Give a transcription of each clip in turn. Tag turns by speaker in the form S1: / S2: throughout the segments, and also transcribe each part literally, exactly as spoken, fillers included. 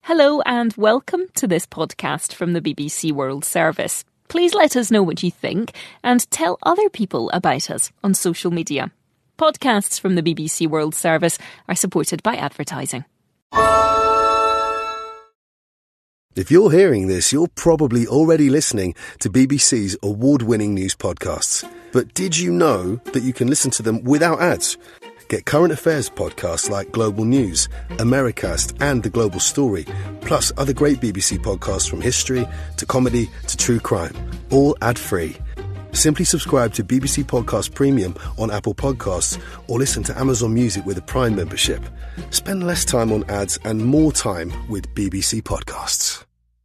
S1: Hello and welcome to this podcast from the B B C World Service. Please let us know what you think and tell other people about us on social media. Podcasts from the B B C World Service are supported by advertising.
S2: If you're hearing this, you're probably already listening to B B C's award-winning news podcasts. But did you know that you can listen to them without ads? Get current affairs podcasts like Global News, Americast and The Global Story, plus other great B B C podcasts from history to comedy to true crime, all ad-free. Simply subscribe to B B C Podcast Premium on Apple Podcasts or listen to Amazon Music with a Prime membership. Spend less time on ads and more time with B B C Podcasts.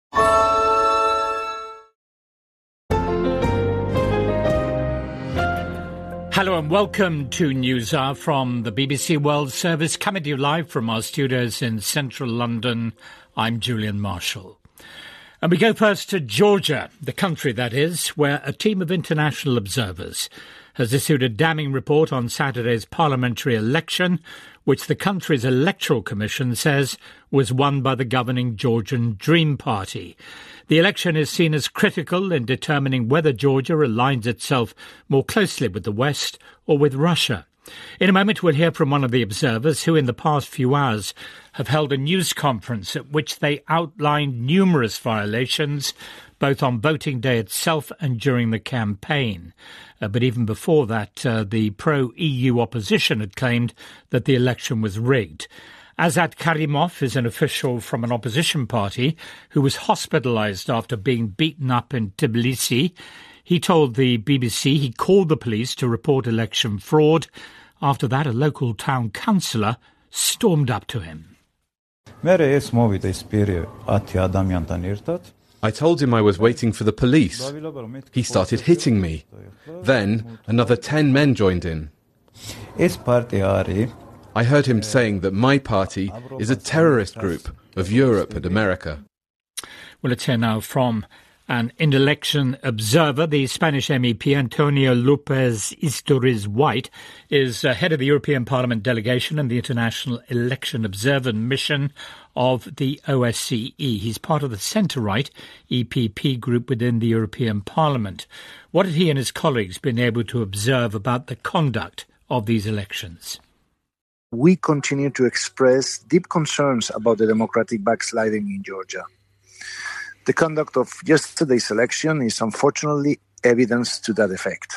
S3: Hello and welcome to NewsHour from the B B C World Service, coming to you live from our studios in central London. I'm Julian Marshall. And we go first to Georgia, the country that is, where a team of international observers has issued a damning report on Saturday's parliamentary election, which the country's electoral commission says was won by the governing Georgian Dream Party. The election is seen as critical in determining whether Georgia aligns itself more closely with the West or with Russia. In a moment, we'll hear from one of the observers who in the past few hours have held a news conference at which they outlined numerous violations, both on voting day itself and during the campaign. Uh, but even before that, uh, the pro-E U opposition had claimed that the election was rigged. Azat Karimov is an official from an opposition party who was hospitalised after being beaten up in Tbilisi. He told the B B C he called the police to report election fraud. After that, a local town councillor stormed up to him.
S4: I told him I was waiting for the police. He started hitting me. Then another ten men joined in. I heard him saying that my party is a terrorist group of Europe and America.
S3: Well, let's hear now from an in-election observer. The Spanish M E P Antonio López Istúriz White is uh, head of the European Parliament delegation and the International Election Observer Mission of the O S C E. He's part of the centre-right E P P group within the European Parliament. What have he and his colleagues been able to observe about the conduct of these elections?
S5: We continue to express deep concerns about the democratic backsliding in Georgia. The conduct of yesterday's election is unfortunately evidence to that effect.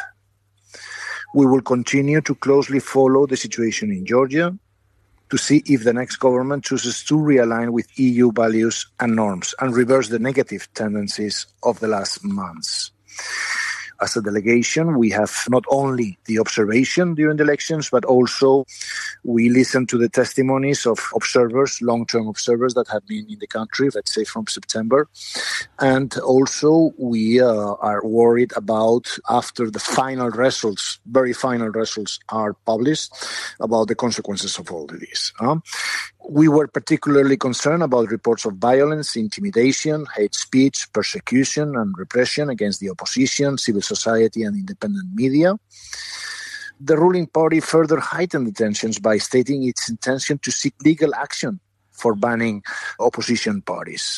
S5: We will continue to closely follow the situation in Georgia to see if the next government chooses to realign with E U values and norms and reverse the negative tendencies of the last months. As a delegation, we have not only the observation during the elections, but also we listen to the testimonies of observers, long-term observers that have been in the country, let's say from September. And also we uh, are worried about, after the final results, very final results are published, about the consequences of all of this. Uh, We were particularly concerned about reports of violence, intimidation, hate speech, persecution and repression against the opposition, civil society and independent media. The ruling party further heightened the tensions by stating its intention to seek legal action for banning opposition parties.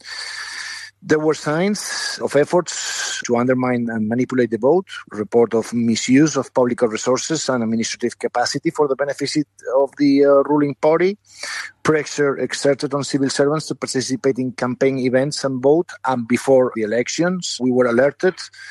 S5: There were signs of efforts to undermine and manipulate the vote, report of misuse of public resources and administrative capacity for the benefit of the uh, ruling party, pressure exerted on civil servants to participate in campaign events and vote. And before the elections, we were alerted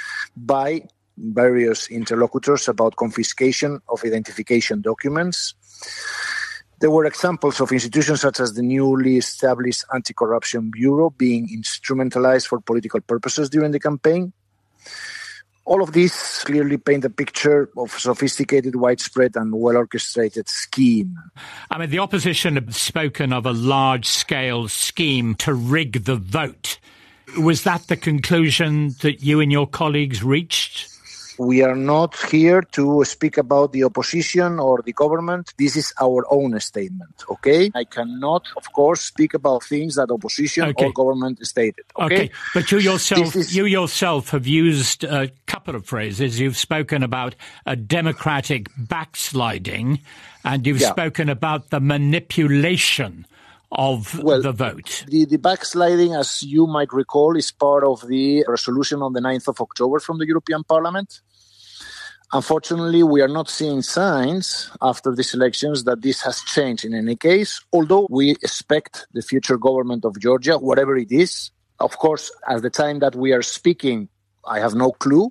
S5: by various interlocutors about confiscation of identification documents. There were examples of institutions such as the newly established Anti-Corruption Bureau being instrumentalized for political purposes during the campaign. All of these clearly paint a picture of sophisticated, widespread and well-orchestrated scheme.
S3: I mean, the opposition have spoken of a large-scale scheme to rig the vote. Was that the conclusion that you and your colleagues reached?
S5: We are not here to speak about the opposition or the government. This is our own statement, okay? I cannot, of course, speak about things that opposition okay. or government stated, okay?
S3: Okay, but you yourself,
S5: is...
S3: you yourself have used a couple of phrases. You've spoken about a democratic backsliding, and you've yeah. spoken about the manipulation of
S5: well,
S3: the vote?
S5: The, the backsliding, as you might recall, is part of the resolution on the ninth of October from the European Parliament. Unfortunately, we are not seeing signs after these elections that this has changed in any case, although we expect the future government of Georgia, whatever it is. Of course, at the time that we are speaking, I have no clue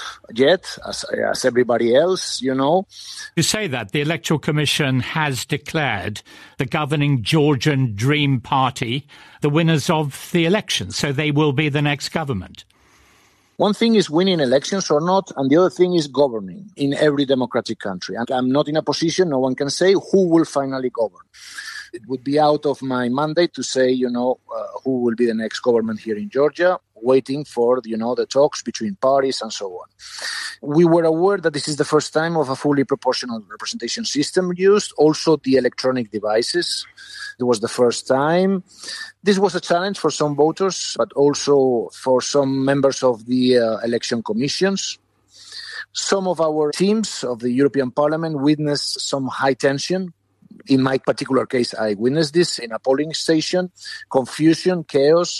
S5: yet, as, as everybody else, you know.
S3: You say that the Electoral Commission has declared the governing Georgian Dream Party the winners of the election, so they will be the next government.
S5: One thing is winning elections or not, and the other thing is governing in every democratic country. And I'm not in a position, no one can say who will finally govern. It would be out of my mandate to say, you know, uh, who will be the next government here in Georgia, waiting for, you know, the talks between parties and so on. We were aware that this is the first time of a fully proportional representation system used, also the electronic devices. It was the first time. This was a challenge for some voters, but also for some members of the uh, election commissions. Some of our teams of the European Parliament witnessed some high tension. In my particular case, I witnessed this in a polling station, confusion, chaos.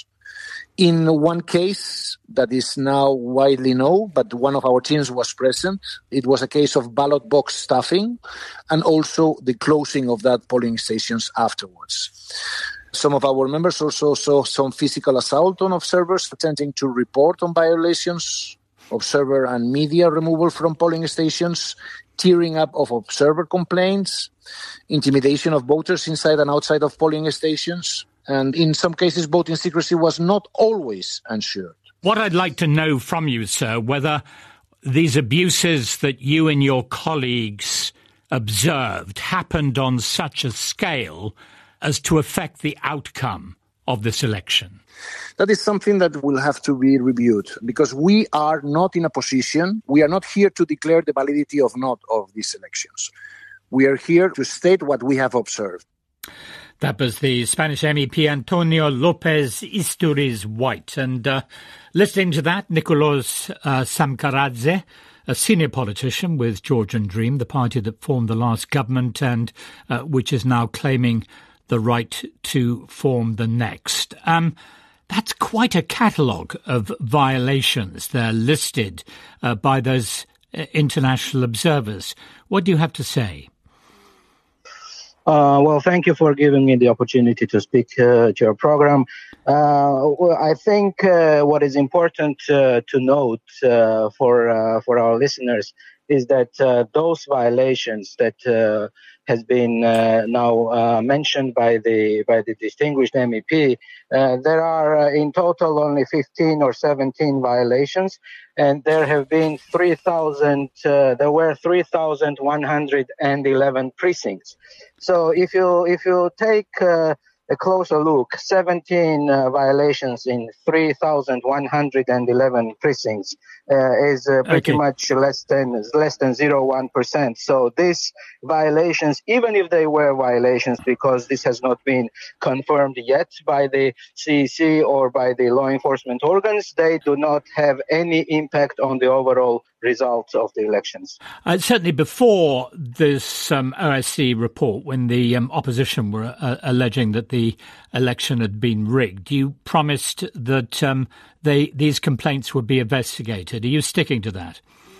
S5: In one case that is now widely known, but one of our teams was present, it was a case of ballot box stuffing and also the closing of that polling stations afterwards. Some of our members also saw some physical assault on observers attempting to report on violations, observer and media removal from polling stations, tearing up of observer complaints, intimidation of voters inside and outside of polling stations. And in some cases, voting secrecy was not always ensured.
S3: What I'd like to know from you, sir, whether these abuses that you and your colleagues observed happened on such a scale as to affect the outcome of this election.
S5: That is something that will have to be reviewed because we are not in a position, we are not here to declare the validity of not of these elections. We are here to state what we have observed.
S3: That was the Spanish M E P Antonio Lopez Isturiz White. And uh, listening to that, Nicolas uh, Samkaradze, a senior politician with Georgian Dream, the party that formed the last government and uh, which is now claiming the right to form the next. Um, that's quite a catalogue of violations there listed uh, by those uh, international observers. What do you have to say?
S6: Uh, well, thank you for giving me the opportunity to speak uh, to your program. Uh, well, I think uh, what is important uh, to note uh, for uh, for our listeners is that uh, those violations that uh, has been uh, now uh, mentioned by the by the distinguished M E P, uh, there are uh, in total only fifteen or seventeen violations, and there have been three thousand. Uh, there were three thousand one hundred eleven precincts. So if you if you take uh, a closer look, seventeen uh, violations in three thousand one hundred eleven precincts uh, is uh, pretty okay. much less than less than zero point one percent. So these violations, even if they were violations, because this has not been confirmed yet by the C E C or by the law enforcement organs, they do not have any impact on the overall results of the elections.
S3: Uh, certainly before this um, O S C report, when the um, opposition were uh, alleging that the election had been rigged, you promised that um, they, these complaints would be investigated. Are you sticking to that?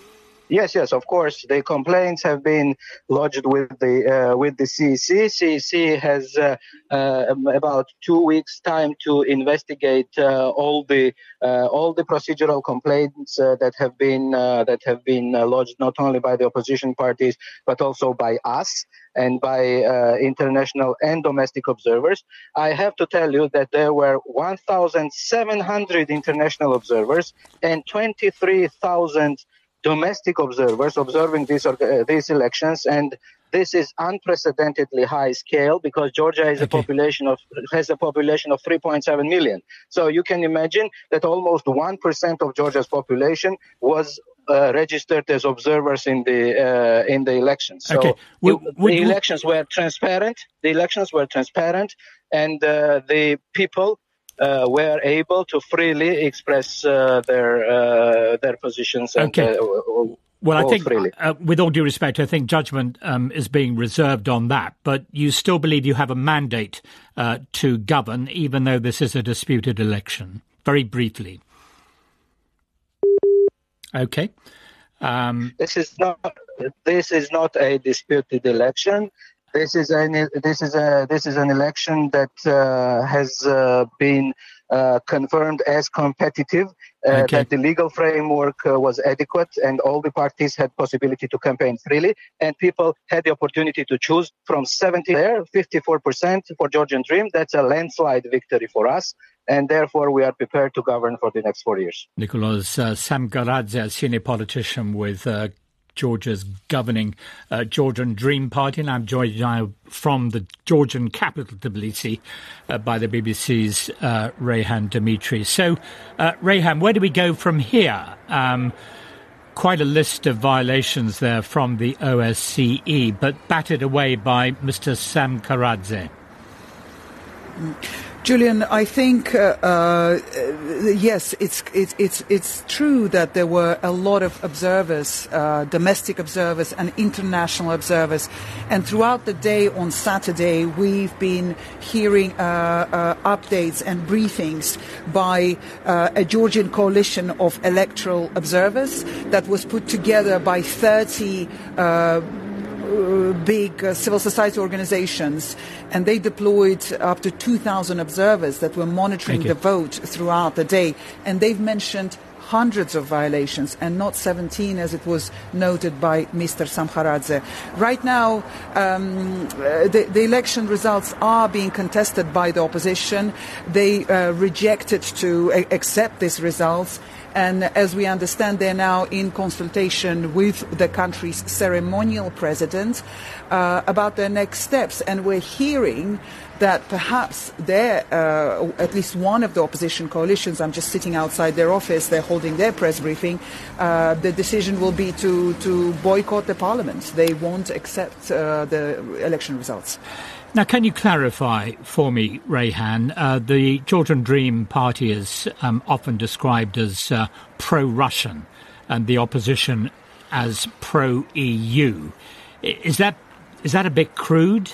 S6: Yes, yes, of course. The complaints have been lodged with the uh, with the C E C. C E C has uh, uh, about two weeks' time to investigate uh, all the uh, all the procedural complaints uh, that have been uh, that have been uh, lodged not only by the opposition parties but also by us and by uh, international and domestic observers. I have to tell you that there were one thousand seven hundred international observers and twenty-three thousand domestic observers observing these uh, these elections, and this is unprecedentedly high scale because Georgia is okay. a population of has a population of three point seven million. So you can imagine that almost one percent of Georgia's population was uh, registered as observers in the uh, in the elections. So
S3: okay. we,
S6: you,
S3: we,
S6: the elections were transparent. The elections were transparent, and uh, the people Uh, were able to freely express uh, their uh, their positions. And,
S3: okay.
S6: Uh,
S3: Well, I think,
S6: freely.
S3: uh, with all due respect, I think judgment um, is being reserved on that. But you still believe you have a mandate uh, to govern, even though this is a disputed election. Very briefly. OK. Um,
S6: this is not. This is not a disputed election. This is an. This is a. This is an election that uh, has uh, been uh, confirmed as competitive. Uh,
S3: okay.
S6: That the legal framework uh, was adequate, and all the parties had possibility to campaign freely, and people had the opportunity to choose from seventy there, fifty-four percent for Georgian Dream. That's a landslide victory for us, and therefore we are prepared to govern for the next four years.
S3: Nicholas uh, Samkaradze, a senior politician with uh, Georgia's governing uh, Georgian Dream Party, and I'm joined now from the Georgian capital, Tbilisi, uh, by the B B C's uh, Reyhan Dimitri. So, uh, Reyhan, where do we go from here? Um, quite a list of violations there from the O S C E, but batted away by Mister Samkaradze.
S7: Julian, I think uh, uh, yes, it's it's it's it's true that there were a lot of observers, uh, domestic observers and international observers, and throughout the day on Saturday we've been hearing uh, uh, updates and briefings by uh, a Georgian coalition of electoral observers that was put together by thirty. Uh, big uh, civil society organizations, and they deployed up to two thousand observers that were monitoring the vote throughout the day, and they've mentioned hundreds of violations and not seventeen as it was noted by Mister Samkaradze. Right now um, the, the election results are being contested by the opposition. They uh, rejected to a- accept these results. And as we understand, they're now in consultation with the country's ceremonial president uh, about their next steps. And we're hearing that perhaps they're, uh, at least one of the opposition coalitions, I'm just sitting outside their office, they're holding their press briefing, uh, the decision will be to, to boycott the parliament. They won't accept uh, the election results.
S3: Now, can you clarify for me, Reyhan, uh, the Georgian Dream Party is um, often described as uh, pro-Russian and the opposition as pro-E U. Is that is that a bit crude?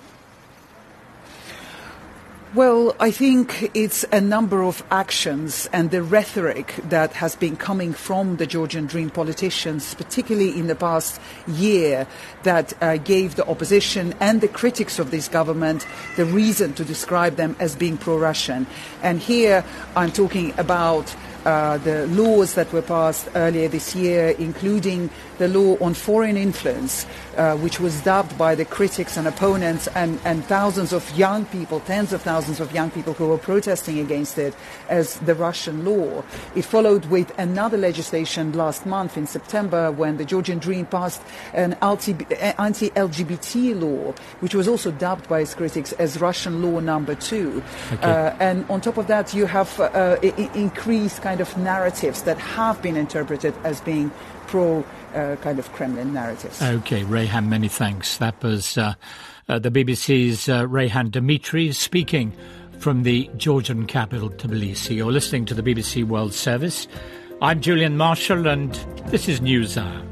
S7: Well, I think it's a number of actions and the rhetoric that has been coming from the Georgian Dream politicians, particularly in the past year, that uh, gave the opposition and the critics of this government the reason to describe them as being pro-Russian. And here I'm talking about Uh, the laws that were passed earlier this year, including the law on foreign influence, uh, which was dubbed by the critics and opponents and, and thousands of young people, tens of thousands of young people who were protesting against it as the Russian law. It followed with another legislation last month in September when the Georgian Dream passed an anti-L G B T law, which was also dubbed by its critics as Russian law number two. Okay. Uh, and on top of that, you have uh, I- increased kind of narratives that have been interpreted as being pro uh, kind of Kremlin narratives.
S3: OK, Reyhan, many thanks. That was uh, uh, the B B C's uh, Reyhan Dimitri speaking from the Georgian capital, Tbilisi. You're listening to the B B C World Service. I'm Julian Marshall, and this is NewsHour.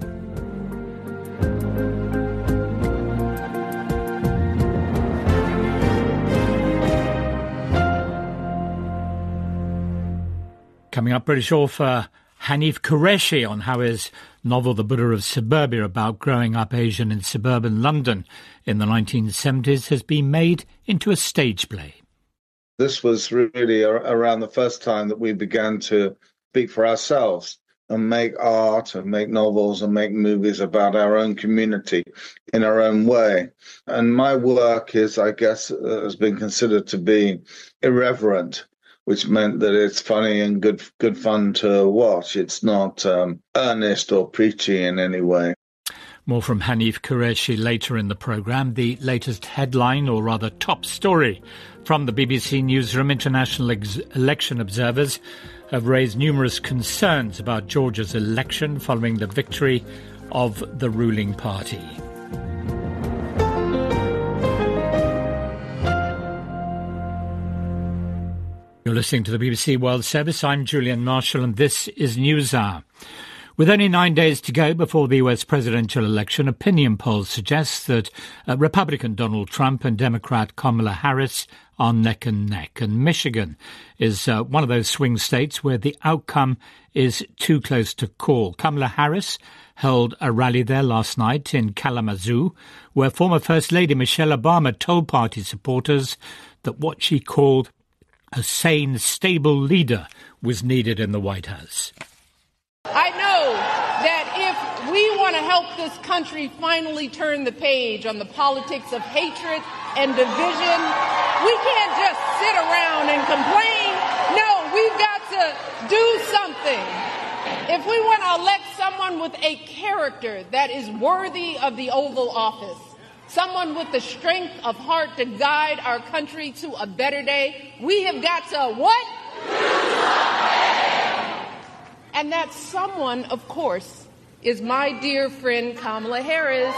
S3: Coming up, British author Hanif Qureshi on how his novel The Buddha of Suburbia, about growing up Asian in suburban London in the nineteen seventies, has been made into a stage play.
S8: This was really around the first time that we began to speak for ourselves and make art and make novels and make movies about our own community in our own way. And my work is, I guess, uh, has been considered to be irreverent, which meant that it's funny and good good fun to watch. It's not um, earnest or preachy in any way.
S3: More from Hanif Qureshi later in the programme. The latest headline, or rather top story, from the B B C Newsroom: international ex- election observers have raised numerous concerns about Georgia's election following the victory of the ruling party. You're listening to the B B C World Service. I'm Julian Marshall, and this is NewsHour. With only nine days to go before the U S presidential election, opinion polls suggest that uh, Republican Donald Trump and Democrat Kamala Harris are neck and neck. And Michigan is uh, one of those swing states where the outcome is too close to call. Kamala Harris held a rally there last night in Kalamazoo, where former First Lady Michelle Obama told party supporters that what she called a sane, stable leader was needed in the White House.
S9: I know that if we want to help this country finally turn the page on the politics of hatred and division, we can't just sit around and complain. No, we've got to do something. If we want to elect someone with a character that is worthy of the Oval Office, someone with the strength of heart to guide our country to a better day, we have got to what? And that someone, of course, is my dear friend Kamala Harris.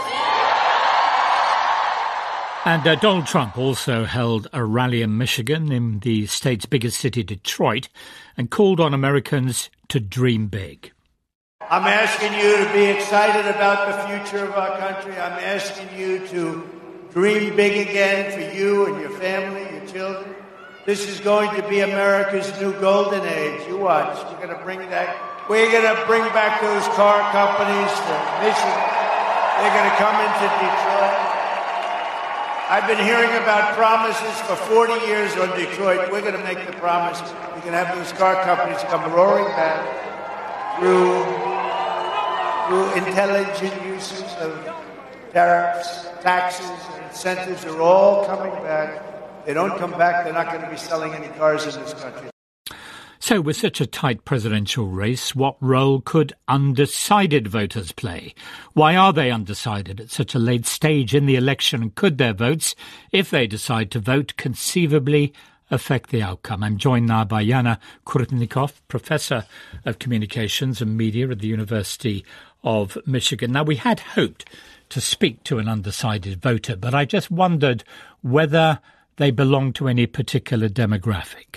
S3: And uh, Donald Trump also held a rally in Michigan, in the state's biggest city, Detroit, and called on Americans to dream big.
S10: I'm asking you to be excited about the future of our country. I'm asking you to dream big again for you and your family, your children. This is going to be America's new golden age. You watch. You're going to bring that. We're going to bring back those car companies to Michigan. They're going to come into Detroit. I've been hearing about promises for forty years on Detroit. We're going to make the promise. We're going to have those car companies come roaring back through, through intelligent uses of tariffs, taxes, and incentives are all coming back. They don't come back, they're not going to be selling any cars in this country.
S3: So with such a tight presidential race, what role could undecided voters play? Why are they undecided at such a late stage in the election? And could their votes, if they decide to vote, conceivably affect the outcome? I'm joined now by Yana Kurtnikov, Professor of Communications and Media at the University of Michigan. Now, we had hoped to speak to an undecided voter, but I just wondered whether they belong to any particular demographic.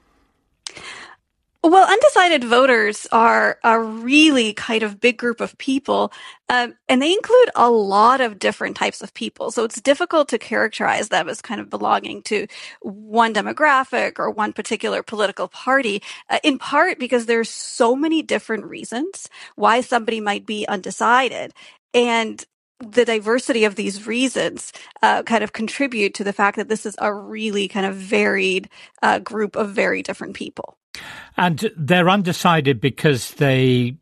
S11: Well, undecided voters are a really kind of big group of people, um, and they include a lot of different types of people. So it's difficult to characterize them as kind of belonging to one demographic or one particular political party, uh, in part because there's so many different reasons why somebody might be undecided. And the diversity of these reasons uh, kind of contribute to the fact that this is a really kind of varied uh, group of very different people.
S3: And they're undecided because they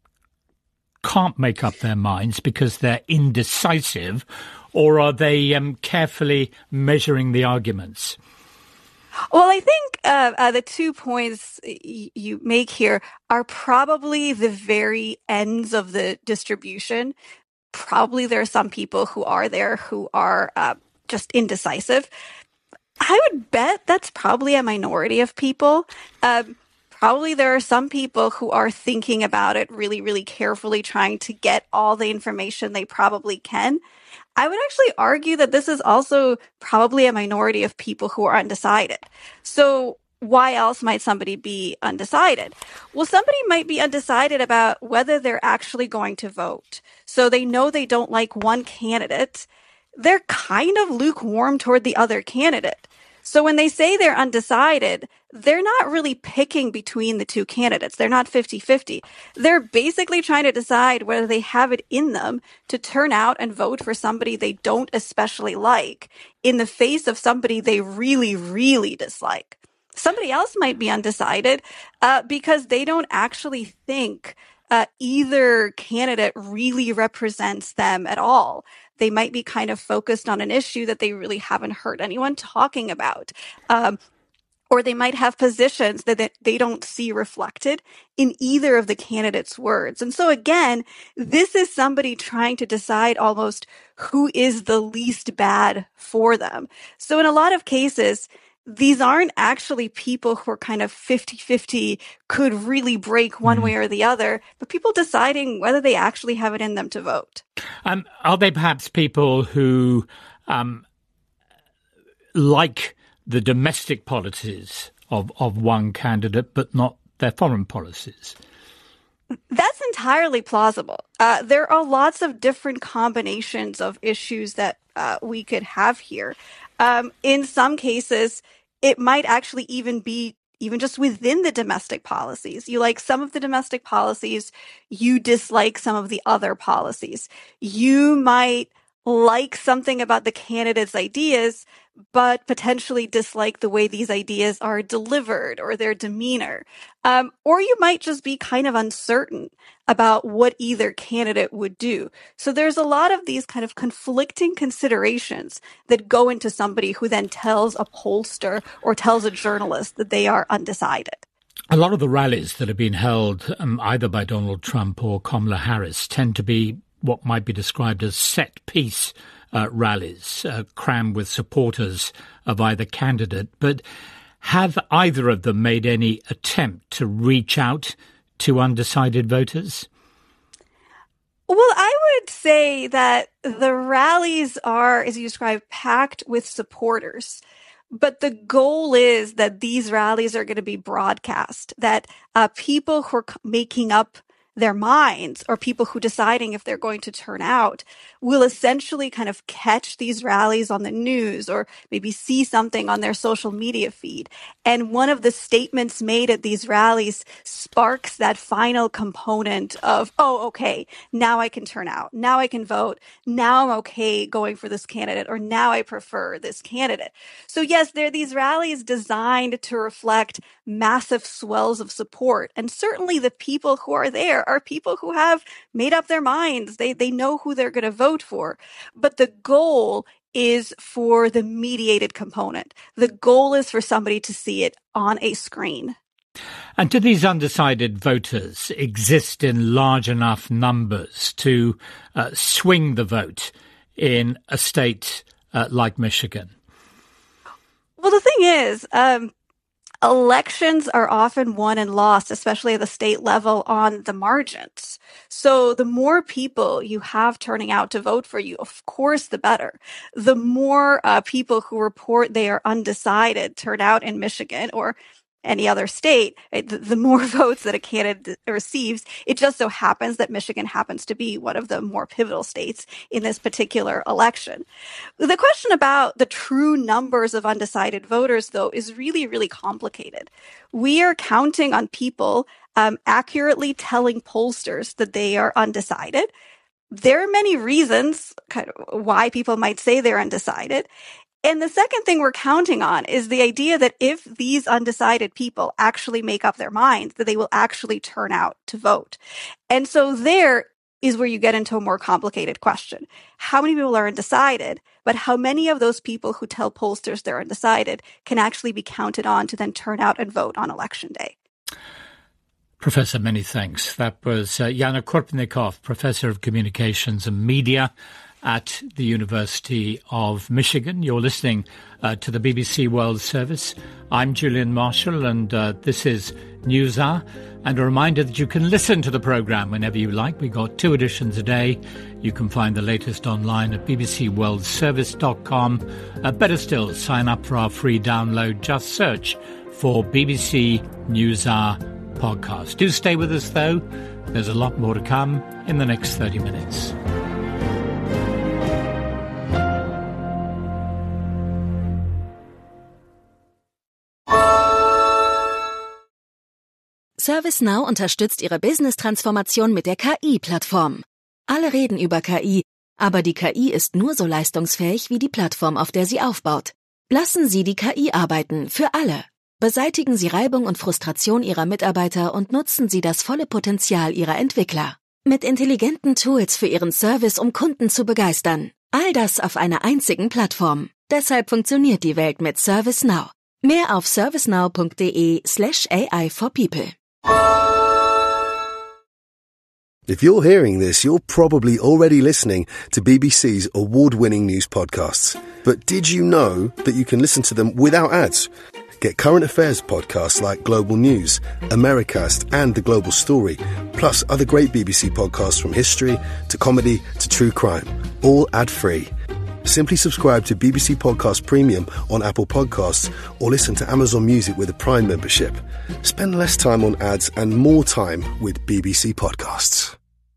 S3: can't make up their minds, because they're indecisive, or are they um, carefully measuring the arguments?
S11: Well, I think uh, uh, the two points y- you make here are probably the very ends of the distribution. Probably there are some people who are there who are uh, just indecisive. I would bet that's probably a minority of people. Um, probably there are some people who are thinking about it really, really carefully, trying to get all the information they probably can. I would actually argue that this is also probably a minority of people who are undecided. So why else might somebody be undecided? Well, somebody might be undecided about whether they're actually going to vote. So they know they don't like one candidate. They're kind of lukewarm toward the other candidate. So when they say they're undecided, they're not really picking between the two candidates. They're not fifty-fifty. They're basically trying to decide whether they have it in them to turn out and vote for somebody they don't especially like in the face of somebody they really, really dislike. Somebody else might be undecided uh, because they don't actually think uh, either candidate really represents them at all. They might be kind of focused on an issue that they really haven't heard anyone talking about. Um, or they might have positions that, that they don't see reflected in either of the candidates' words. And so again, this is somebody trying to decide almost who is the least bad for them. So in a lot of cases, these aren't actually people who are kind of fifty-fifty, could really break one mm. way or the other, but people deciding whether they actually have it in them to vote.
S3: Um, are they perhaps people who um, like the domestic policies of, of one candidate, but not their foreign policies?
S11: That's entirely plausible. Uh, there are lots of different combinations of issues that uh, we could have here. Um, in some cases, it might actually even be even just within the domestic policies. You like some of the domestic policies, you dislike some of the other policies. You might like something about the candidate's ideas, but potentially dislike the way these ideas are delivered or their demeanor. Um, or you might just be kind of uncertain about what either candidate would do. So there's a lot of these kind of conflicting considerations that go into somebody who then tells a pollster or tells a journalist that they are undecided.
S3: A lot of the rallies that have been held um, either by Donald Trump or Kamala Harris tend to be what might be described as set-piece uh, rallies, uh, crammed with supporters of either candidate. But have either of them made any attempt to reach out to undecided voters?
S11: Well, I would say that the rallies are, as you described, packed with supporters. But the goal is that these rallies are going to be broadcast, that uh, people who are making up their minds or people who deciding if they're going to turn out will essentially kind of catch these rallies on the news or maybe see something on their social media feed. And one of the statements made at these rallies sparks that final component of, oh, okay, now I can turn out. Now I can vote. Now I'm okay going for this candidate, or now I prefer this candidate. So yes, there are these rallies designed to reflect massive swells of support. And certainly the people who are there are people who have made up their minds. They they know who they're going to vote for. But the goal is for the mediated component. The goal is for somebody to see it on a screen.
S3: And do these undecided voters exist in large enough numbers to uh, swing the vote in a state uh, like Michigan?
S11: Well, the thing is, um, elections are often won and lost, especially at the state level, on the margins. So the more people you have turning out to vote for you, of course, the better. The more uh, people who report they are undecided turn out in Michigan or any other state, the more votes that a candidate receives. It just so happens that Michigan happens to be one of the more pivotal states in this particular election. The question about the true numbers of undecided voters, though, is really, really complicated. We are counting on people um, accurately telling pollsters that they are undecided. There are many reasons kind of why people might say they're undecided. And the second thing we're counting on is the idea that if these undecided people actually make up their minds, that they will actually turn out to vote. And so there is where you get into a more complicated question. How many people are undecided, but how many of those people who tell pollsters they're undecided can actually be counted on to then turn out and vote on election day?
S3: Professor, many thanks. That was uh, Yana Korpnikov, Professor of Communications and Media at the University of Michigan. You're listening uh, to the B B C World Service. I'm Julian Marshall, and uh, this is NewsHour. And a reminder that you can listen to the programme whenever you like. We've got two editions a day. You can find the latest online at b b c world service dot com. Uh, better still, sign up for our free download. Just search for B B C NewsHour podcast. Do stay with us, though. There's a lot more to come in the next thirty minutes.
S12: ServiceNow unterstützt Ihre Business-Transformation mit der K I-Plattform. Alle reden über K I, aber die K I ist nur so leistungsfähig wie die Plattform, auf der sie aufbaut. Lassen Sie die K I arbeiten, für alle. Beseitigen Sie Reibung und Frustration Ihrer Mitarbeiter und nutzen Sie das volle Potenzial Ihrer Entwickler. Mit intelligenten Tools für Ihren Service, um Kunden zu begeistern. All das auf einer einzigen Plattform. Deshalb funktioniert die Welt mit ServiceNow. Mehr auf servicenow.de slash AI for people.
S2: If you're hearing this, you're probably already listening to B B C's award-winning news podcasts. But did you know that you can listen to them without ads? Get current affairs podcasts like Global News, Americast and The Global Story, plus other great B B C podcasts from history to comedy to true crime, all ad-free. Simply subscribe to B B C Podcast Premium on Apple Podcasts or listen to Amazon Music with a Prime membership. Spend less time on ads and more time with B B C Podcasts.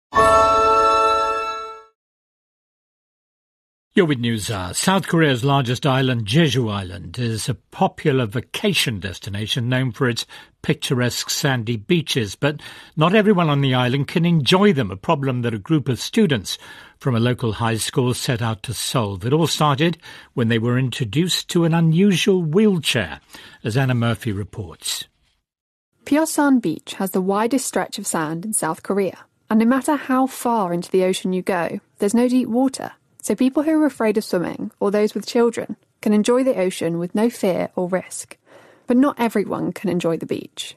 S3: You're with NewsHour. South Korea's largest island, Jeju Island, is a popular vacation destination known for its picturesque sandy beaches, but not everyone on the island can enjoy them, a problem that a group of students from a local high school set out to solve. It all started when they were introduced to an unusual wheelchair, as Anna Murphy reports.
S13: Pyeongsan Beach has the widest stretch of sand in South Korea, and no matter how far into the ocean you go, there's no deep water. So people who are afraid of swimming, or those with children, can enjoy the ocean with no fear or risk. But not everyone can enjoy the beach.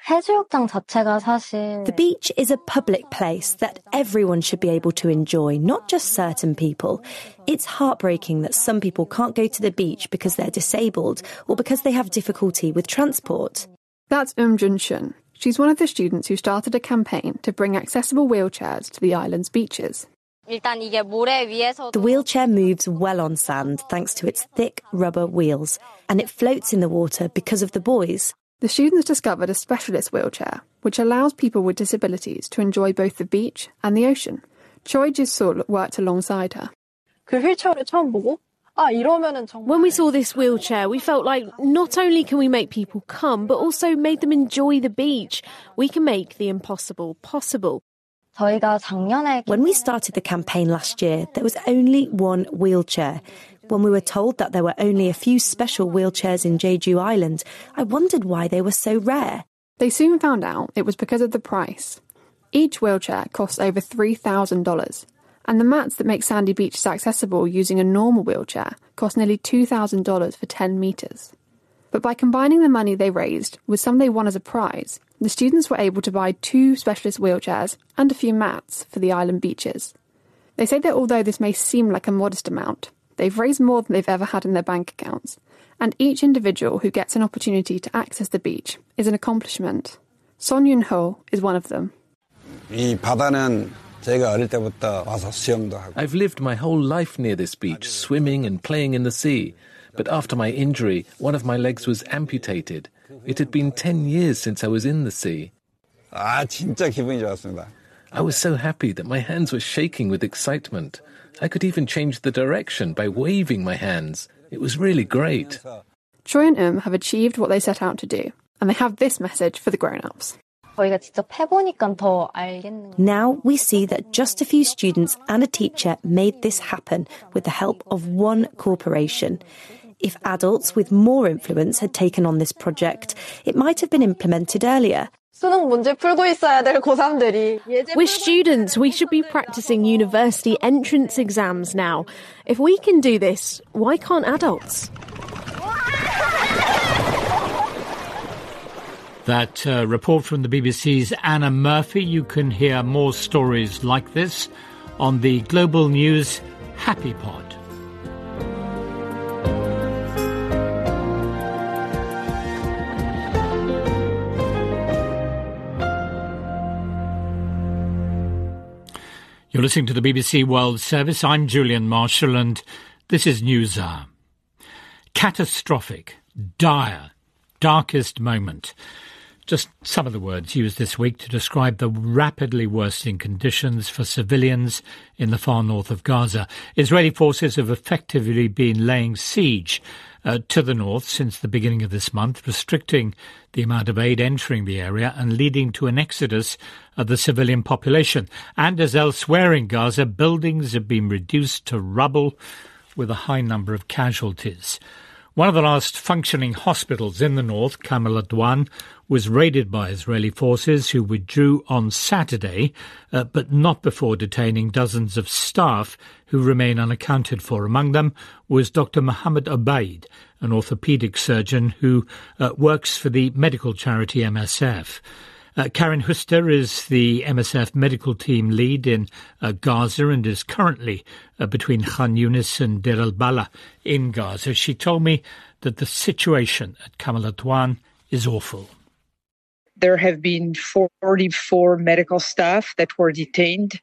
S14: The beach is a public place that everyone should be able to enjoy, not just certain people. It's heartbreaking that some people can't go to the beach because they're disabled or because they have difficulty with transport.
S13: That's Um Jun-shun. She's one of the students who started a campaign to bring accessible wheelchairs to the island's beaches.
S14: The wheelchair moves well on sand thanks to its thick rubber wheels, and it floats in the water because of the buoys.
S13: The students discovered a specialist wheelchair, which allows people with disabilities to enjoy both the beach and the ocean. Choi Ji-sul worked alongside her.
S15: When we saw this wheelchair, we felt like not only can we make people come, but also made them enjoy the beach. We can make the impossible possible.
S14: When we started the campaign last year, there was only one wheelchair. When we were told that there were only a few special wheelchairs in Jeju Island, I wondered why they were so rare.
S13: They soon found out it was because of the price. Each wheelchair costs over three thousand dollars, and the mats that make Sandy Beaches accessible using a normal wheelchair cost nearly two thousand dollars for ten metres. But by combining the money they raised with some they won as a prize, the students were able to buy two specialist wheelchairs and a few mats for the island beaches. They say that although this may seem like a modest amount, they've raised more than they've ever had in their bank accounts, and each individual who gets an opportunity to access the beach is an accomplishment. Son Yun-ho is one of them.
S16: I've lived my whole life near this beach, swimming and playing in the sea. But after my injury, one of my legs was amputated. It had been ten years since I was in the sea. I was so happy that my hands were shaking with excitement. I could even change the direction by waving my hands. It was really great.
S13: Choi and Um have achieved what they set out to do, and they have this message for the grown-ups.
S14: Now we see that just a few students and a teacher made this happen with the help of one corporation. If adults with more influence had taken on this project, it might have been implemented earlier.
S15: We're students. We should be practicing university entrance exams now. If we can do this, why can't adults?
S3: That uh, report from the B B C's Anna Murphy. You can hear more stories like this on the Global News Happy Pod. You're listening to the B B C World Service. I'm Julian Marshall, and this is NewsHour. Catastrophic, dire, darkest moment. Just some of the words used this week to describe the rapidly worsening conditions for civilians in the far north of Gaza. Israeli forces have effectively been laying siege uh, to the north since the beginning of this month, restricting the amount of aid entering the area and leading to an exodus of the civilian population. And as elsewhere in Gaza, buildings have been reduced to rubble with a high number of casualties. One of the last functioning hospitals in the north, Kamal Adwan, was raided by Israeli forces who withdrew on Saturday, uh, but not before detaining dozens of staff who remain unaccounted for. Among them was Doctor Mohammed Obaid, an orthopaedic surgeon who uh, works for the medical charity M S F. Uh, Karen Huster is the M S F medical team lead in uh, Gaza and is currently uh, between Khan Yunis and Deir al-Balah in Gaza. She told me that the situation at Kamal Adwan is awful.
S17: There have been forty-four medical staff that were detained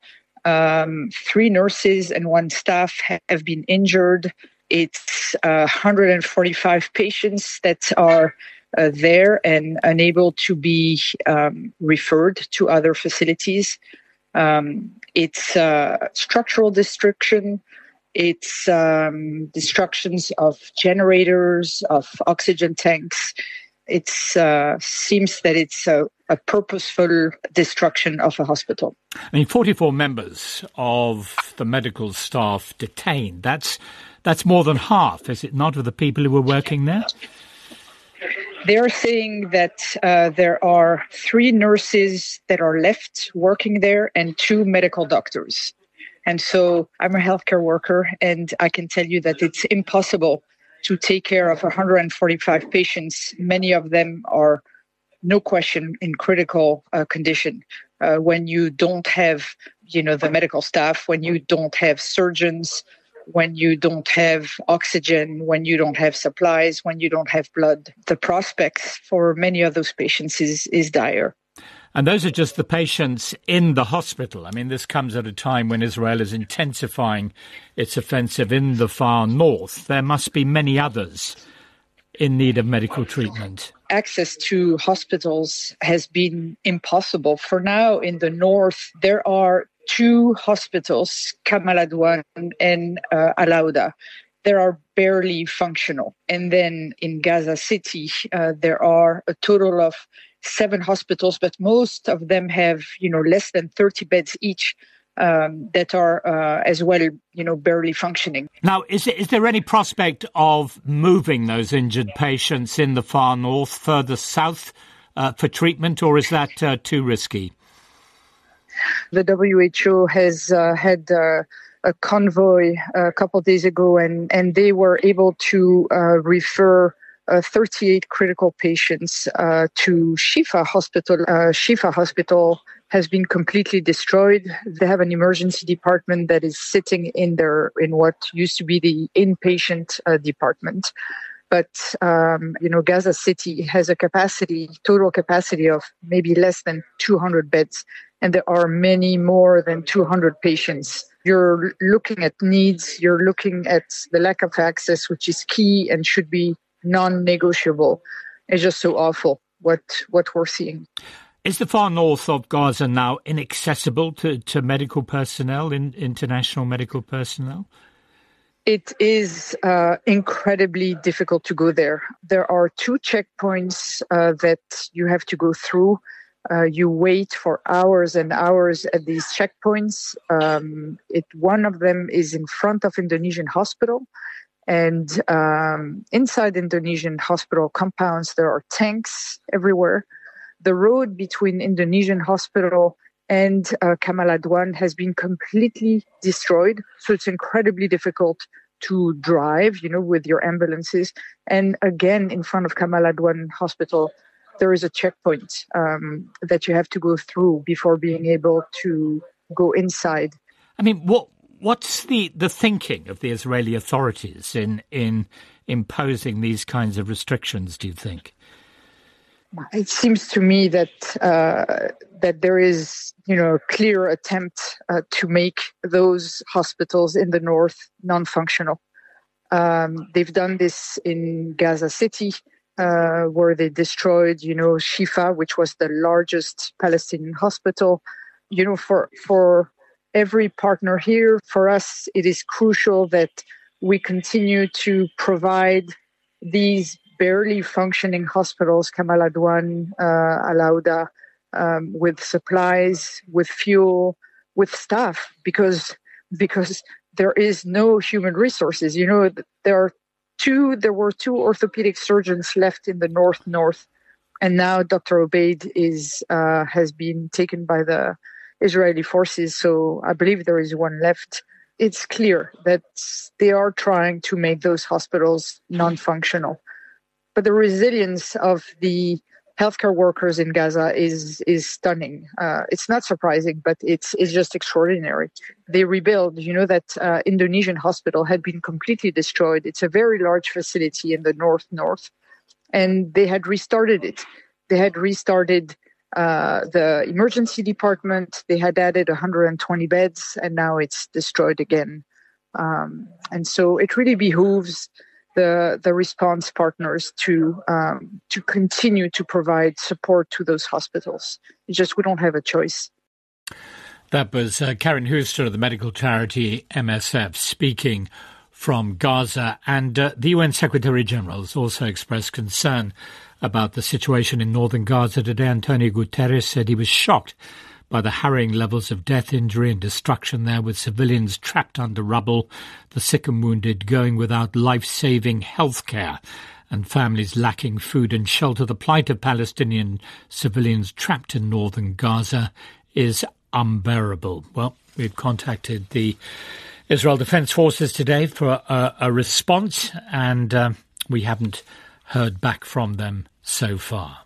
S17: Um, three nurses and one staff have been injured. It's uh, one hundred forty-five patients that are uh, there and unable to be um, referred to other facilities. Um, it's uh, structural destruction. It's um, destructions of generators, of oxygen tanks. It uh, seems that it's a, a purposeful destruction of a hospital.
S3: I mean, forty-four members of the medical staff detained. That's that's more than half, is it not, of the people who were working there?
S17: They're saying that uh, there are three nurses that are left working there and two medical doctors. And so I'm a healthcare worker, and I can tell you that it's impossible to take care of one hundred forty-five patients. Many of them are, no question, in critical uh, condition. Uh, when you don't have, you know, the medical staff, when you don't have surgeons, when you don't have oxygen, when you don't have supplies, when you don't have blood, the prospects for many of those patients is, is dire.
S3: And those are just the patients in the hospital. I mean, this comes at a time when Israel is intensifying its offensive in the far north. There must be many others in need of medical treatment.
S17: Access to hospitals has been impossible. For now, in the north, there are two hospitals, Kamal Adwan and uh, Al-Auda. They are barely functional. And then in Gaza City, uh, there are a total of seven hospitals, but most of them have, you know, less than thirty beds each um, that are uh, as well, you know, barely functioning.
S3: Now, is, is there any prospect of moving those injured patients in the far north further south uh, for treatment, or is that uh, too risky?
S17: The W H O has uh, had uh, a convoy a couple of days ago, and, and they were able to uh, refer Uh, thirty-eight critical patients uh, to Shifa Hospital. Uh, Shifa Hospital has been completely destroyed. They have an emergency department that is sitting in their in what used to be the inpatient uh, department. But um, you know, Gaza City has a capacity, total capacity of maybe less than two hundred beds, and there are many more than two hundred patients. You're looking at needs. You're looking at the lack of access, which is key and should be non-negotiable. It's just so awful what what we're seeing.
S3: Is the far north of Gaza now inaccessible to, to medical personnel, in, international medical personnel?
S17: It is uh, incredibly difficult to go there. There are two checkpoints uh, that you have to go through. Uh, you wait for hours and hours at these checkpoints. Um, it, one of them is in front of Indonesian hospital. And um, inside Indonesian hospital compounds, there are tanks everywhere. The road between Indonesian hospital and uh, Kamal Adwan has been completely destroyed. So it's incredibly difficult to drive, you know, with your ambulances. And again, in front of Kamal Adwan hospital, there is a checkpoint um, that you have to go through before being able to go inside.
S3: I mean, what... What's the, the thinking of the Israeli authorities in in imposing these kinds of restrictions, do you think?
S17: It seems to me that uh, that there is, you know, a clear attempt uh, to make those hospitals in the north non-functional. Um, they've done this in Gaza City, uh, where they destroyed, you know, Shifa, which was the largest Palestinian hospital. You know, for for every partner here, for us, it is crucial that we continue to provide these barely functioning hospitals, Kamal Adwan, uh, Al-Auda, um, with supplies, with fuel, with staff, because because there is no human resources. You know, there are two. There were two orthopedic surgeons left in the north north, and now Doctor Obeid is uh, has been taken by the Israeli forces, so I believe there is one left. It's clear that they are trying to make those hospitals non-functional. But the resilience of the healthcare workers in Gaza is is stunning. Uh, it's not surprising, but it's it's just extraordinary. They rebuild. You know that uh, Indonesian hospital had been completely destroyed. It's a very large facility in the north north, and they had restarted it. They had restarted uh, the emergency department. They had added one hundred twenty beds, and now it's destroyed again. Um, and so it really behooves the the response partners to um, to continue to provide support to those hospitals. It's just we don't have a choice.
S3: That was uh, Karen Hooster of the medical charity M S F speaking from Gaza. And uh, the U N Secretary-General has also expressed concern about the situation in northern Gaza today. Antonio Guterres said he was shocked by the harrowing levels of death, injury and destruction there, with civilians trapped under rubble, the sick and wounded going without life-saving health care, and families lacking food and shelter. The plight of Palestinian civilians trapped in northern Gaza is unbearable. Well, we've contacted the Israel Defense Forces today for a, a response, and uh, we haven't heard back from them so far.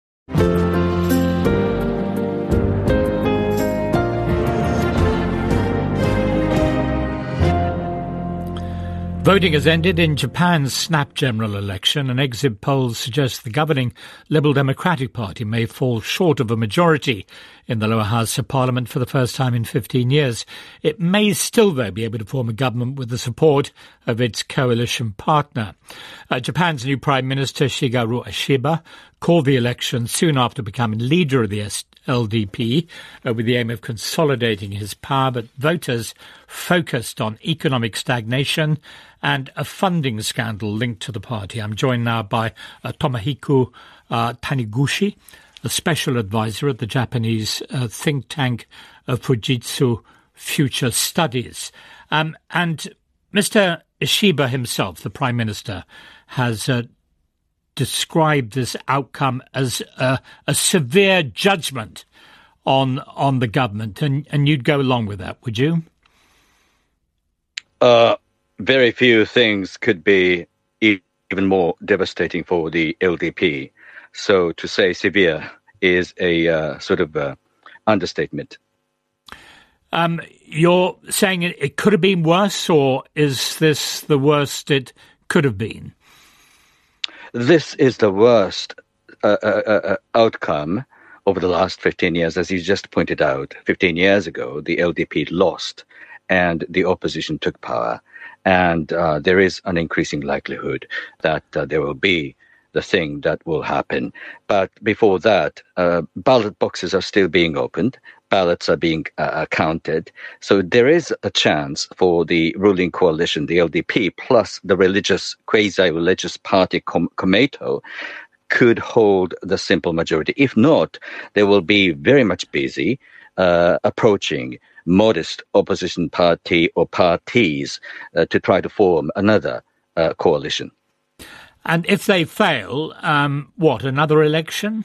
S3: Voting has ended in Japan's snap general election, and exit polls suggest the governing Liberal Democratic Party may fall short of a majority in the lower house of parliament for the first time in fifteen years. It may still, though, be able to form a government with the support of its coalition partner. Uh, Japan's new Prime Minister, Shigeru Ishiba, called the election soon after becoming leader of the L D P uh, with the aim of consolidating his power, but voters focused on economic stagnation and a funding scandal linked to the party. I'm joined now by uh, Tomohiko uh, Taniguchi, a special advisor at the Japanese uh, think tank of Fujitsu Future Studies. Um, and Mister Ishiba himself, the Prime Minister, has uh, described this outcome as a, a severe judgment on on the government, and, and you'd go along with that, would you?
S18: Uh, very few things could be even more devastating for the L D P. So to say severe is a uh, sort of uh, understatement.
S3: Um, you're saying it, it could have been worse, or is this the worst it could have been?
S18: This is the worst uh, uh, uh, outcome over the last fifteen years. As you just pointed out, fifteen years ago, the L D P lost and the opposition took power. And uh, there is an increasing likelihood that uh, there will be the thing that will happen. But before that, uh, ballot boxes are still being opened. Ballots are being uh, counted. So there is a chance for the ruling coalition, the L D P, plus the religious, quasi-religious party Com- Komeito, could hold the simple majority. If not, they will be very much busy uh, approaching modest opposition party or parties uh, to try to form another uh, coalition.
S3: And if they fail, um, what, another election?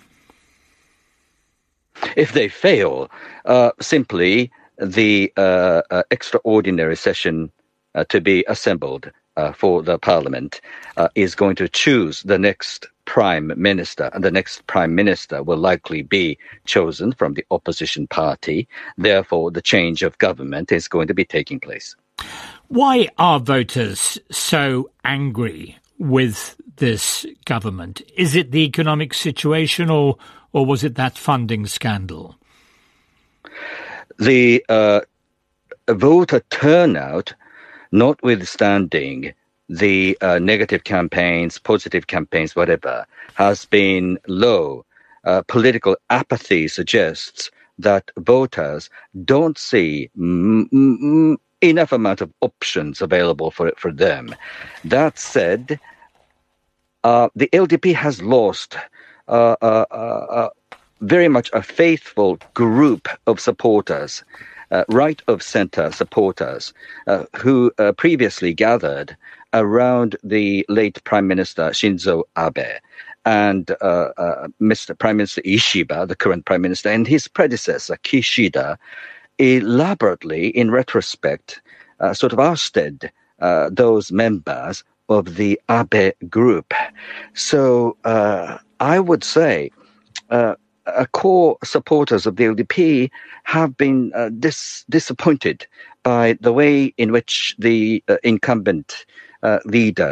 S18: If they fail, uh, simply the uh, uh, extraordinary session uh, to be assembled uh, for the parliament uh, is going to choose the next prime minister, and the next prime minister will likely be chosen from the opposition party. Therefore, the change of government is going to be taking place.
S3: Why are voters so angry with this government? Is it the economic situation, or or was it that funding scandal?
S18: The uh, voter turnout, notwithstanding the uh, negative campaigns, positive campaigns, whatever, has been low. Uh, political apathy suggests that voters don't see m- m- enough amount of options available for for them. That said, uh, the L D P has lost uh, uh, uh, very much a faithful group of supporters, uh, right of center supporters, uh, who uh, previously gathered around the late Prime Minister Shinzo Abe and uh, uh, Mister Prime Minister Ishiba, the current Prime Minister, and his predecessor Kishida, elaborately, in retrospect, uh, sort of ousted uh, those members of the Abe group. So uh, I would say uh, uh, core supporters of the L D P have been uh, dis- disappointed by the way in which the uh, incumbent uh, leaders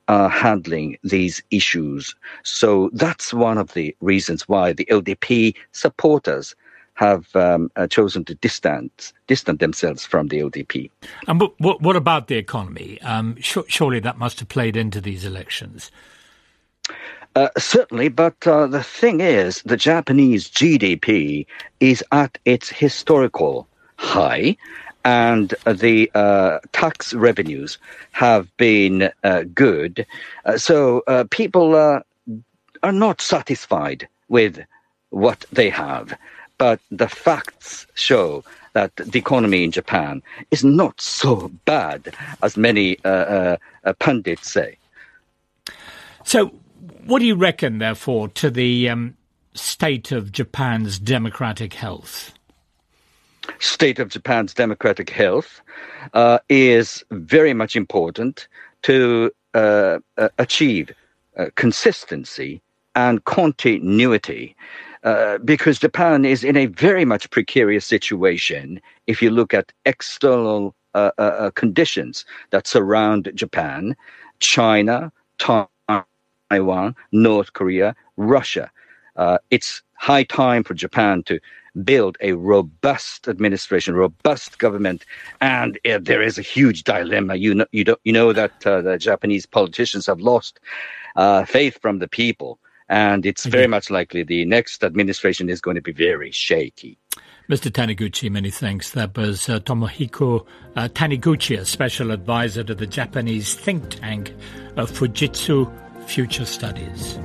S18: uh, handling these issues. So that's one of the reasons why the L D P supporters have um, uh, chosen to distance, distance themselves from the L D P.
S3: And what, what about the economy? Um, sh- surely that must have played into these elections.
S18: Uh, certainly, but uh, the thing is, the Japanese G D P is at its historical high, and the uh, tax revenues have been uh, good. Uh, so uh, people uh, are not satisfied with what they have. But the facts show that the economy in Japan is not so bad as many uh, uh, uh, pundits say.
S3: So what do you reckon, therefore, to the um, state of Japan's democratic health?
S18: State of Japan's democratic health uh, is very much important to uh, uh, achieve uh, consistency and continuity. Uh, because Japan is in a very much precarious situation if you look at external uh, uh, conditions that surround Japan, China, Taiwan, North Korea, Russia. Uh, it's high time for Japan to build a robust administration, robust government, and uh, there is a huge dilemma. You know, you, don't, you know that uh, the Japanese politicians have lost uh, faith from the people. And it's very much likely the next administration is going to be very shaky.
S3: Mister Taniguchi, many thanks. That was uh, Tomohiko uh, Taniguchi, a special advisor to the Japanese think tank of Fujitsu Future Studies.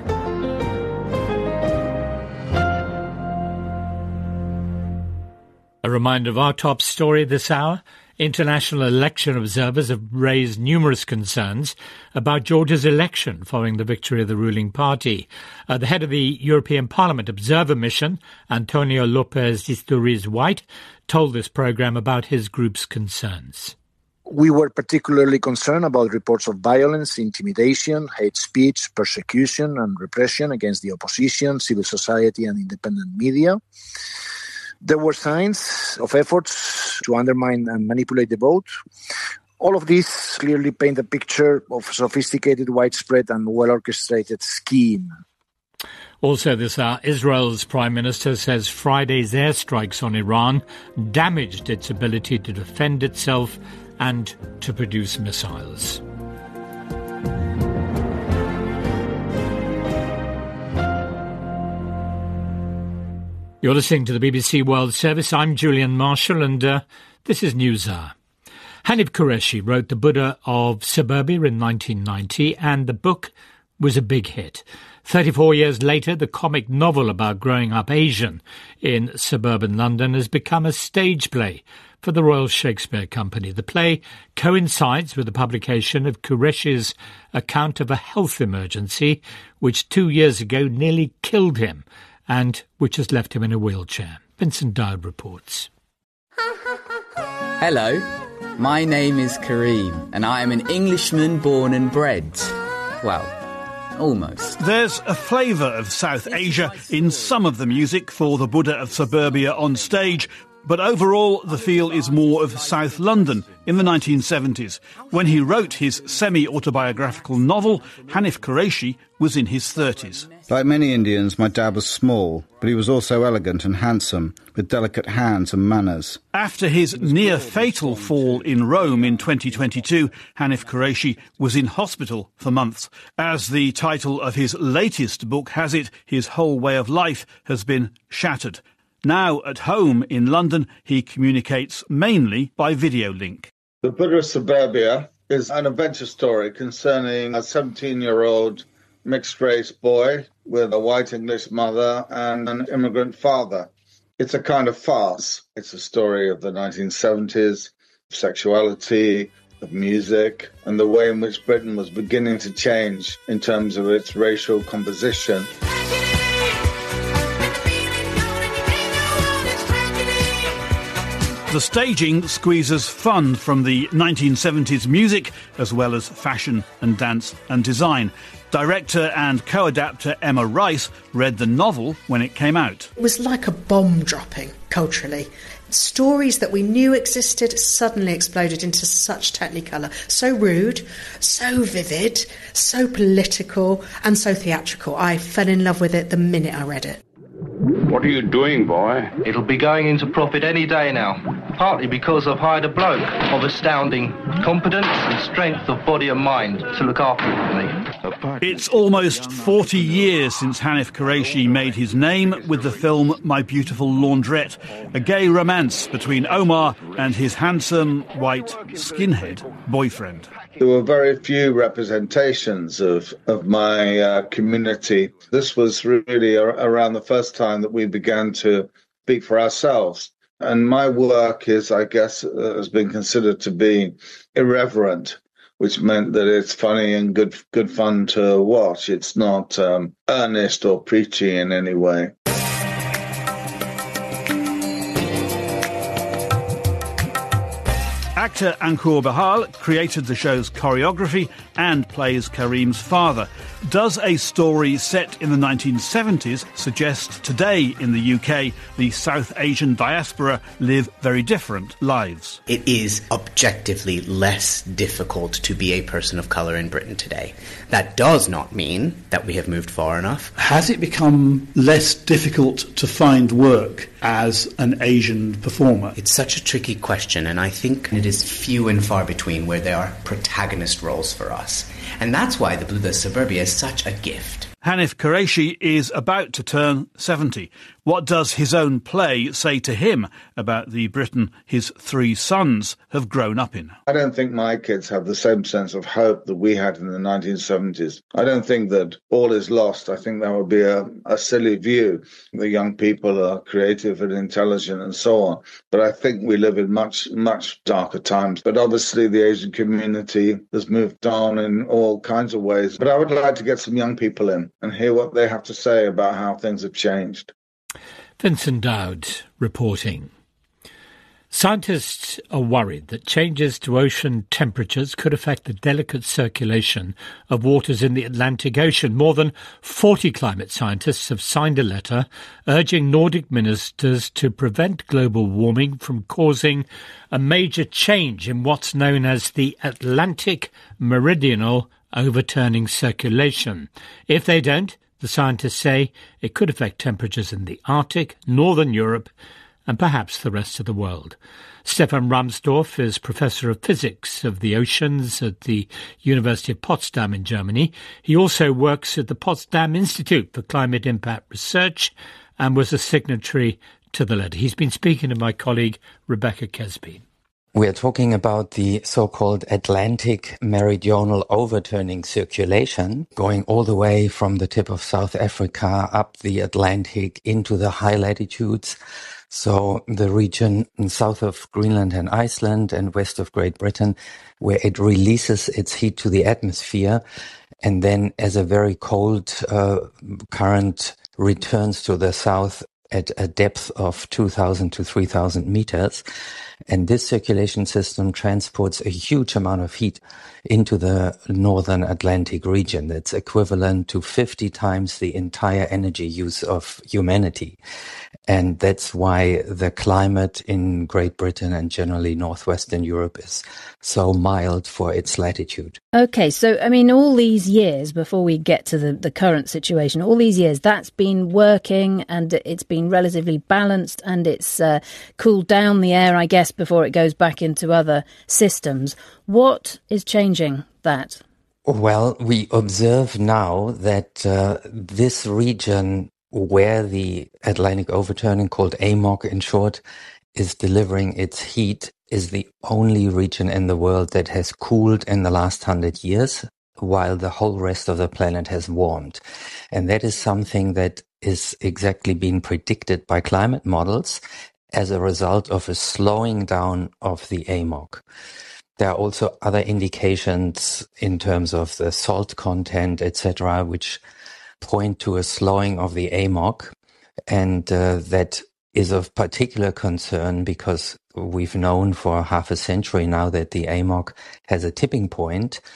S3: A reminder of our top story this hour. International election observers have raised numerous concerns about Georgia's election following the victory of the ruling party. Uh, the head of the European Parliament Observer Mission, Antonio Lopez Isturiz White, told this programme about his group's concerns.
S5: We were particularly concerned about reports of violence, intimidation, hate speech, persecution and repression against the opposition, civil society and independent media. There were signs of efforts to undermine and manipulate the vote. All of these clearly paint a picture of a sophisticated, widespread and well-orchestrated scheme.
S3: Also this hour, Israel's Prime Minister says Friday's airstrikes on Iran damaged its ability to defend itself and to produce missiles. You're listening to the B B C World Service. I'm Julian Marshall, and uh, this is Newshour. Hanif Qureshi wrote The Buddha of Suburbia in nineteen ninety, and the book was a big hit. thirty-four years later, the comic novel about growing up Asian in suburban London has become a stage play for the Royal Shakespeare Company. The play coincides with the publication of Qureshi's account of a health emergency which two years ago nearly killed him, and which has left him in a wheelchair. Vincent Dowd reports.
S19: Hello, my name is Kareem, and I am an Englishman born and bred. Well, almost.
S20: There's a flavour of South Asia in some of the music for the Buddha of Suburbia on stage, but overall the feel is more of South London in the nineteen seventies. When he wrote his semi-autobiographical novel, Hanif Qureshi was in his thirties.
S21: Like many Indians, my dad was small, but he was also elegant and handsome, with delicate hands and manners.
S20: After his near-fatal fall in Rome in twenty twenty-two, Hanif Qureshi was in hospital for months. As the title of his latest book has it, his whole way of life has been shattered. Now, at home in London, he communicates mainly by video link.
S8: The Buddha of Suburbia is an adventure story concerning a seventeen-year-old mixed-race boy with a white English mother and an immigrant father. It's a kind of farce. It's a story of the nineteen seventies, of sexuality, of music, and the way in which Britain was beginning to change in terms of its racial composition.
S20: The staging squeezes fun from the nineteen seventies music, as well as fashion and dance and design. Director and co-adapter Emma Rice read the novel when it came out.
S1: It was like a bomb dropping culturally. Stories that we knew existed suddenly exploded into such technicolor, so rude, so vivid, so political and so theatrical. I fell in love with it the minute I read it.
S22: What are you doing, boy?
S23: It'll be going into profit any day now, partly because I've hired a bloke of astounding competence and strength of body and mind to look after it for me.
S20: It's almost forty years since Hanif Kureishi made his name with the film My Beautiful Laundrette, a gay romance between Omar and his handsome, white, skinhead boyfriend.
S8: There were very few representations of, of my uh, community. This was really a, around the first time that we began to speak for ourselves. And my work is, I guess, uh, has been considered to be irreverent, which meant that it's funny and good good fun to watch. It's not um, earnest or preachy in any way.
S20: Actor Ankur Bahal created the show's choreography and plays Kareem's father. Does a story set in the nineteen seventies suggest today in the U K the South Asian diaspora live very different lives?
S24: It is objectively less difficult to be a person of colour in Britain today. That does not mean that we have moved far enough.
S25: Has it become less difficult to find work as an Asian performer?
S24: It's such a tricky question, and I think it is few and far between where there are protagonist roles for us. And that's why the Blue Dust Suburbia is such a gift.
S20: Hanif Kureishi is about to turn seventy. What does his own play say to him about the Britain his three sons have grown up in?
S8: I don't think my kids have the same sense of hope that we had in the nineteen seventies. I don't think that all is lost. I think that would be a, a silly view. The young people are creative and intelligent and so on. But I think we live in much, much darker times. But obviously the Asian community has moved on in all kinds of ways. But I would like to get some young people in and hear what they have to say about how things have changed.
S3: Vincent Dowd reporting. Scientists are worried that changes to ocean temperatures could affect the delicate circulation of waters in the Atlantic Ocean. More than forty climate scientists have signed a letter urging Nordic ministers to prevent global warming from causing a major change in what's known as the Atlantic Meridional Overturning Circulation. If they don't, the scientists say it could affect temperatures in the Arctic, Northern Europe, and perhaps the rest of the world. Stefan Ramsdorf is Professor of Physics of the Oceans at the University of Potsdam in Germany. He also works at the Potsdam Institute for Climate Impact Research and was a signatory to the letter. He's been speaking to my colleague Rebecca Kesby.
S26: We are talking about the so-called Atlantic Meridional Overturning Circulation, going all the way from the tip of South Africa up the Atlantic into the high latitudes. So the region south of Greenland and Iceland and west of Great Britain, where it releases its heat to the atmosphere, and then as a very cold uh, current returns to the south at a depth of two thousand to three thousand meters. And this circulation system transports a huge amount of heat into the northern Atlantic region. That's equivalent to fifty times the entire energy use of humanity. And that's why the climate in Great Britain and generally northwestern Europe is so mild for its latitude.
S27: OK, so, I mean, all these years before we get to the, the current situation, all these years, that's been working and it's been relatively balanced and it's uh, cooled down the air, I guess, before it goes back into other systems. What is changing that?
S26: Well, we observe now that uh, this region where the Atlantic overturning, called A M O C in short, is delivering its heat is the only region in the world that has cooled in the last hundred years, while the whole rest of the planet has warmed. And that is something that is exactly being predicted by climate models as a result of a slowing down of the A M O C. There are also other indications in terms of the salt content, et cetera, which point to a slowing of the A M O C. And uh, that is of particular concern because we've known for half a century now that the A M O C has a tipping point.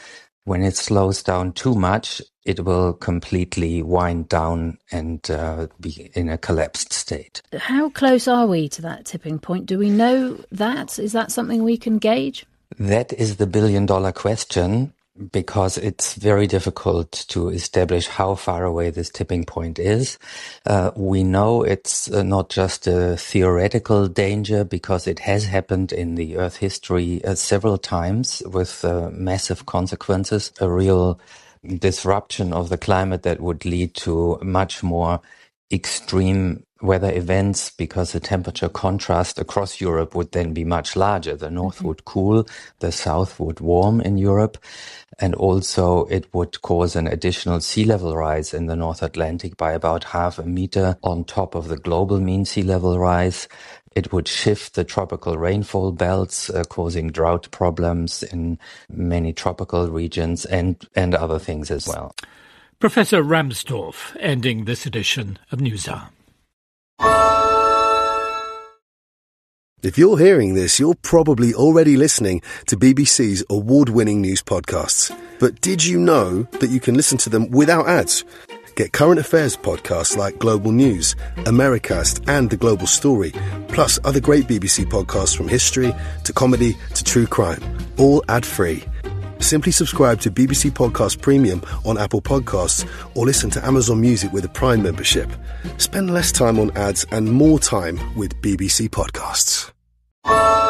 S26: When it slows down too much, it will completely wind down and uh, be in a collapsed state.
S27: How close are we to that tipping point? Do we know that? Is that something we can gauge?
S26: That is the billion dollar question, because it's very difficult to establish how far away this tipping point is. Uh, we know it's uh, not just a theoretical danger, because it has happened in the Earth history uh, several times with uh, massive consequences, a real disruption of the climate that would lead to much more extreme weather events, because the temperature contrast across Europe would then be much larger. The north mm-hmm. would cool, the south would warm in Europe, and also it would cause an additional sea level rise in the North Atlantic by about half a meter on top of the global mean sea level rise. It would shift the tropical rainfall belts, uh, causing drought problems in many tropical regions and, and other things as well.
S3: Professor Ramsdorff ending this edition of NewsHour.
S2: If you're hearing this, you're probably already listening to B B C's award-winning news podcasts. But did you know that you can listen to them without ads? Get current affairs podcasts like Global News, Americast and The Global Story, plus other great B B C podcasts from history to comedy to true crime, all ad-free. Simply subscribe to B B C Podcast Premium on Apple Podcasts or listen to Amazon Music with a Prime membership. Spend less time on ads and more time with B B C Podcasts.